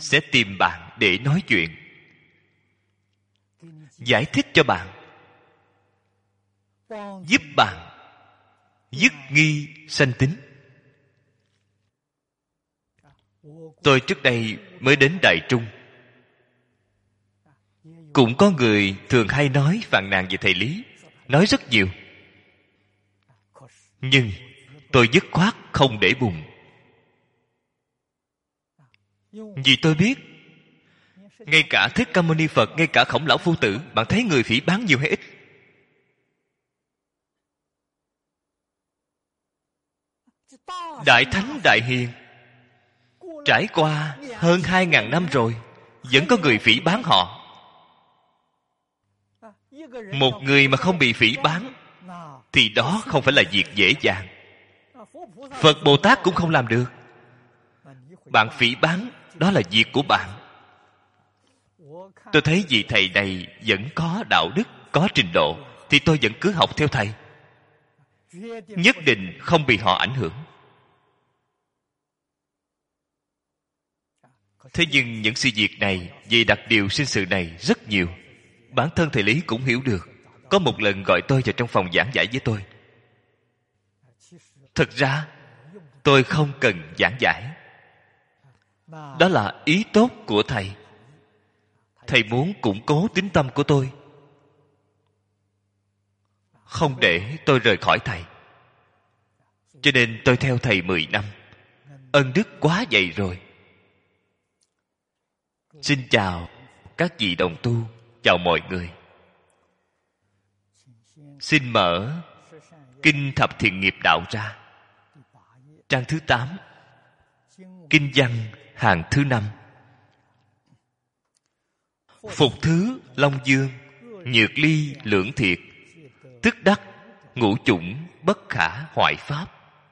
sẽ tìm bạn để nói chuyện, giải thích cho bạn, giúp bạn dứt nghi sanh tính. Tôi trước đây mới đến Đại Trung, cũng có người thường hay nói phàn nàn về thầy Lý, nói rất nhiều, nhưng tôi dứt khoát không để bụng. Vì tôi biết, ngay cả Thích Ca Mâu Ni Phật, ngay cả Khổng Lão Phu Tử, bạn thấy người phỉ báng nhiều hay ít? Đại Thánh Đại Hiền trải qua hơn 2.000 năm rồi, vẫn có người phỉ báng họ. Một người mà không bị phỉ báng thì đó không phải là việc dễ dàng. Phật Bồ Tát cũng không làm được. Bạn phỉ báng, đó là việc của bạn. Tôi thấy vị thầy này vẫn có đạo đức, có trình độ, thì tôi vẫn cứ học theo thầy, nhất định không bị họ ảnh hưởng. Thế nhưng những sự việc này, về đặc điều sinh sự này rất nhiều. Bản thân thầy Lý cũng hiểu được. Có một lần gọi tôi vào trong phòng giảng giải với tôi. Thực ra tôi không cần giảng giải, đó là ý tốt của thầy. Thầy muốn củng cố tín tâm của tôi, không để tôi rời khỏi thầy. Cho nên tôi theo thầy 10 năm. Ân đức quá dày rồi. Xin chào các vị đồng tu, chào mọi người. Xin mở Kinh Thập Thiện Nghiệp Đạo ra, trang thứ 8, Kinh văn hàng thứ 5. Phục thứ Long Dương, nhược ly lưỡng thiệt, tức đắc ngũ chủng bất khả hoại pháp.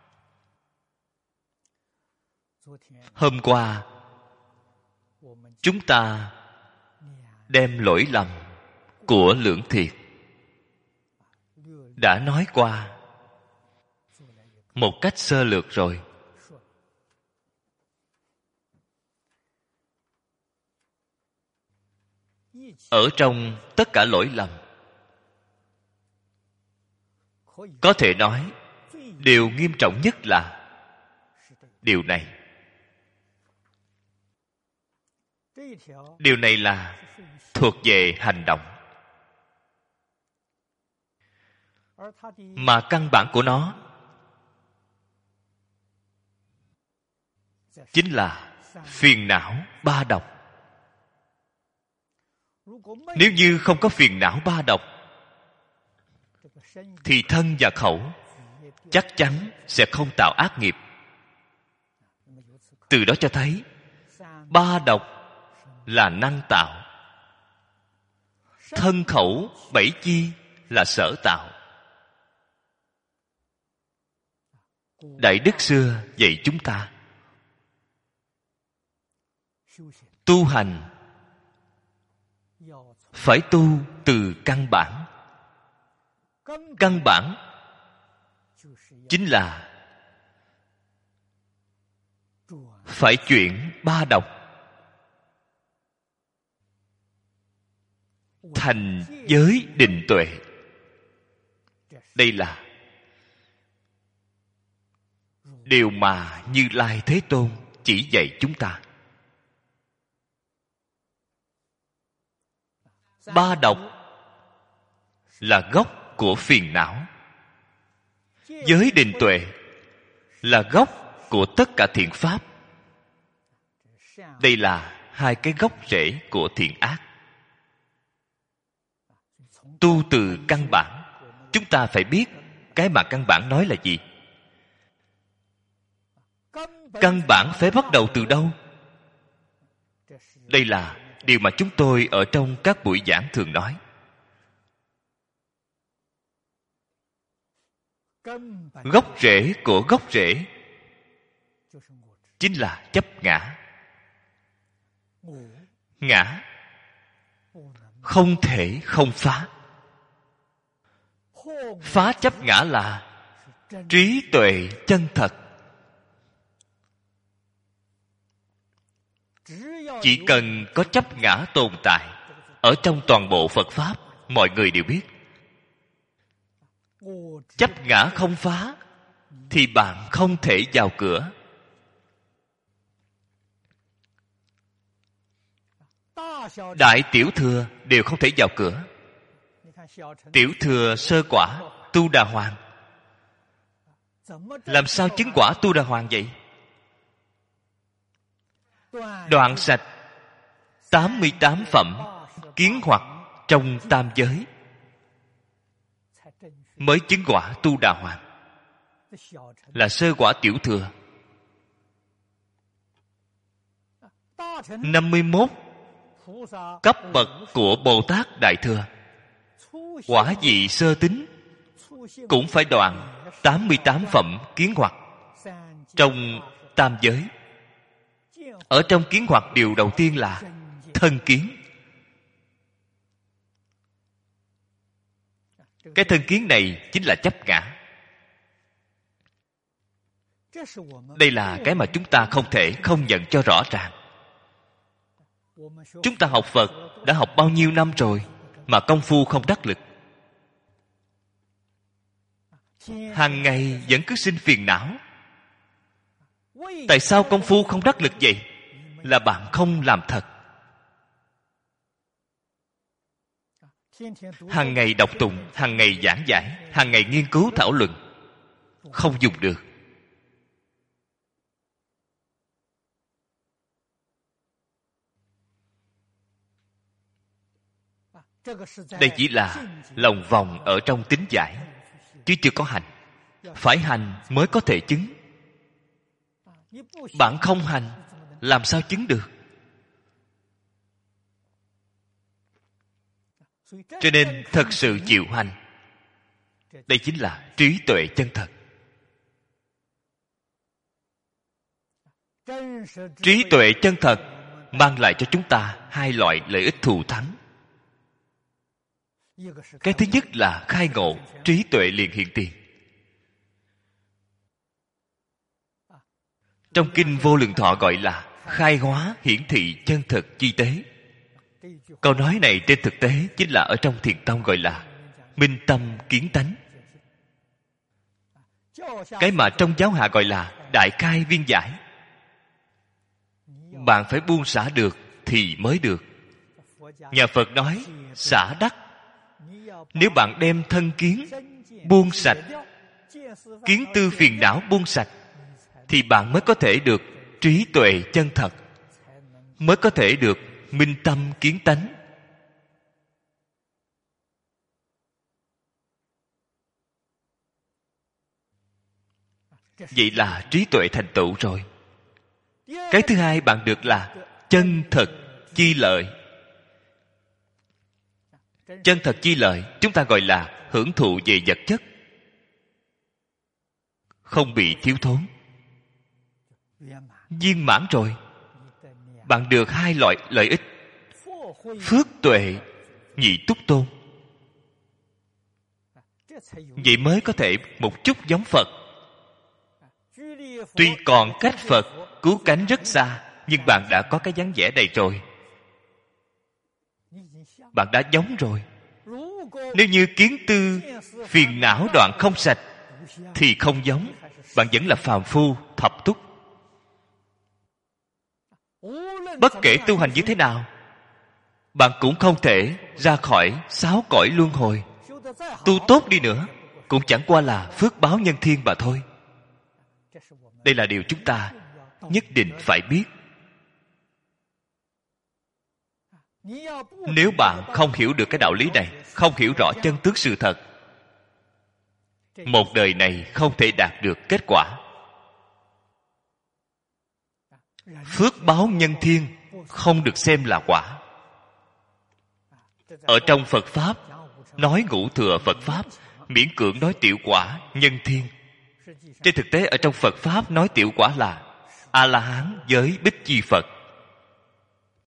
Hôm qua chúng ta đem lỗi lầm của lưỡng thiệt đã nói qua một cách sơ lược rồi. Ở trong tất cả lỗi lầm, có thể nói điều nghiêm trọng nhất là điều này. Điều này là thuộc về hành động, mà căn bản của nó chính là phiền não ba độc. Nếu như không có phiền não ba độc thì thân và khẩu chắc chắn sẽ không tạo ác nghiệp. Từ đó cho thấy ba độc là năng tạo, thân khẩu bảy chi là sở tạo. Đại đức xưa dạy chúng ta tu hành phải tu từ căn bản. Căn bản chính là phải chuyển ba độc thành giới định tuệ. Đây là điều mà Như Lai Thế Tôn chỉ dạy chúng ta. Ba độc là gốc của phiền não. Giới định tuệ là gốc của tất cả thiện pháp. Đây là hai cái gốc rễ của thiện ác. Tu từ căn bản, chúng ta phải biết cái mà căn bản nói là gì. Căn bản phải bắt đầu từ đâu? Đây là điều mà chúng tôi ở trong các buổi giảng thường nói. Gốc rễ của gốc rễ chính là chấp ngã. Ngã không thể không phá. Phá chấp ngã là trí tuệ chân thật. Chỉ cần có chấp ngã tồn tại ở trong toàn bộ Phật Pháp, mọi người đều biết. Chấp ngã không phá thì bạn không thể vào cửa. Đại tiểu thừa đều không thể vào cửa. Tiểu thừa sơ quả Tu Đà Hoàng làm sao chứng quả Tu Đà Hoàng vậy? Đoạn sạch 88 phẩm kiến hoặc trong tam giới mới chứng quả Tu Đà Hoàng. Là sơ quả tiểu thừa. 51 cấp bậc của Bồ Tát Đại Thừa, quả vị sơ tín cũng phải đoạn 88 phẩm kiến hoặc trong tam giới. Ở trong kiến hoặc, điều đầu tiên là thân kiến. Cái thân kiến này chính là chấp ngã. Đây là cái mà chúng ta không thể không nhận cho rõ ràng. Chúng ta học Phật đã học bao nhiêu năm rồi mà công phu không đắc lực. Hàng ngày vẫn cứ sinh phiền não. Tại sao công phu không đắc lực vậy? Là bạn không làm thật. Hàng ngày đọc tụng, hàng ngày giảng giải, hàng ngày nghiên cứu thảo luận, không dùng được. Đây chỉ là lòng vòng ở trong tín giải, chứ chưa có hành. Phải hành mới có thể chứng. Bạn không hành, làm sao chứng được? Cho nên thật sự chịu hành, đây chính là trí tuệ chân thật. Trí tuệ chân thật mang lại cho chúng ta hai loại lợi ích thù thắng. Cái thứ nhất là khai ngộ, trí tuệ liền hiện tiền. Trong kinh Vô Lượng Thọ gọi là khai hóa hiển thị chân thực chi tế. Câu nói này trên thực tế chính là ở trong Thiền Tông gọi là minh tâm kiến tánh. Cái mà trong giáo hạ gọi là đại khai viên giải. Bạn phải buông xả được thì mới được. Nhà Phật nói xả đắc. Nếu bạn đem thân kiến buông sạch, kiến tư phiền não buông sạch, thì bạn mới có thể được trí tuệ chân thật, mới có thể được minh tâm kiến tánh. Vậy là trí tuệ thành tựu rồi. Cái thứ hai bạn được là chân thật chi lợi. Chân thật chi lợi chúng ta gọi là hưởng thụ về vật chất, không bị thiếu thốn, viên mãn rồi. Bạn được hai loại lợi ích: phước tuệ nhị túc tôn. Vậy mới có thể một chút giống Phật. Tuy còn cách Phật cứu cánh rất xa, nhưng bạn đã có cái dáng vẻ này rồi. Bạn đã giống rồi. Nếu như kiến tư phiền não đoạn không sạch thì không giống. Bạn vẫn là phàm phu thập túc. Bất kể tu hành như thế nào, bạn cũng không thể ra khỏi 6 cõi luân hồi. Tu tốt đi nữa cũng chẳng qua là phước báo nhân thiên mà thôi. Đây là điều chúng ta nhất định phải biết. Nếu bạn không hiểu được cái đạo lý này, không hiểu rõ chân tướng sự thật, một đời này không thể đạt được kết quả. Phước báo nhân thiên không được xem là quả. Ở trong Phật Pháp nói ngũ thừa Phật Pháp, miễn cưỡng nói tiểu quả nhân thiên. Trên thực tế ở trong Phật Pháp nói tiểu quả là A-la-hán với Bích Chi Phật.